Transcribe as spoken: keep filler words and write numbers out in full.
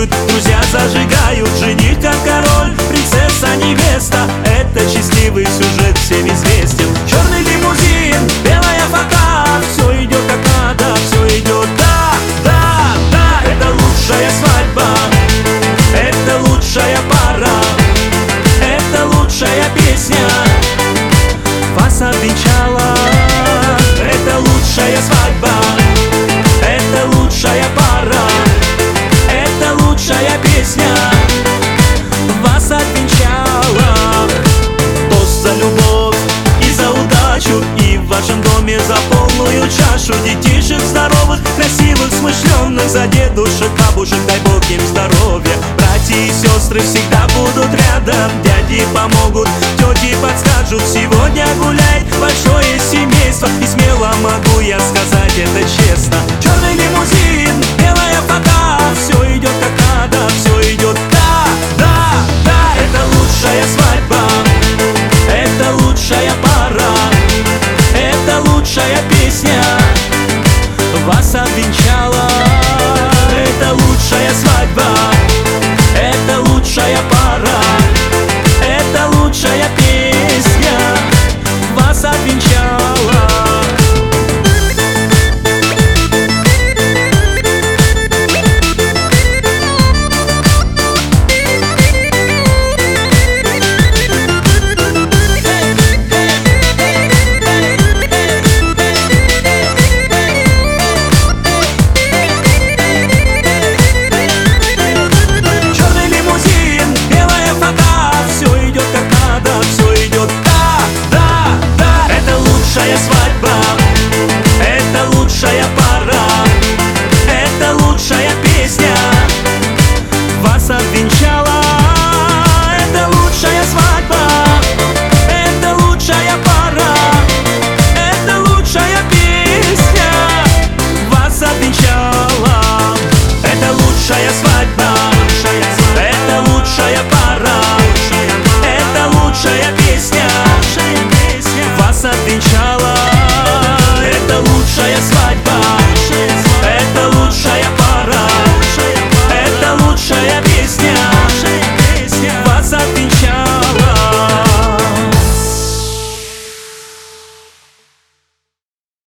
танцуют, друзья зажигают. Жених как король, принцесса невеста. Это счастливый сюжет всем известен. Черный лимузин, белая фата, все идет как надо, все идет. Да, да, да, это лучшая свадьба, это лучшая пара, это лучшая песня вас обвенчала. Это лучшая свадьба, это лучшая пара, это лучшая песня вас обвенчала. Тост за любовь и за удачу, и в вашем доме за полную чашу. Детишек здоровых, красивых, смышленных, за дедушек, бабушек, дай Бог им здоровья. Братья и сестры всегда будут рядом, дяди помогут, тети подскажут. Сегодня гуляет большое семейство, и смело могу я сказать это честно. Черный лимузин, белая фата, все идет как надо, все идет. Да, да, да, это лучшая свадьба, это лучшая пара, это лучшая песня вас обвенчала. Это лучшая свадьба, это лучшая пара, это лучшая песня вас обвенчала. Лучшая свадьба, это лучшая пара, это лучшая песня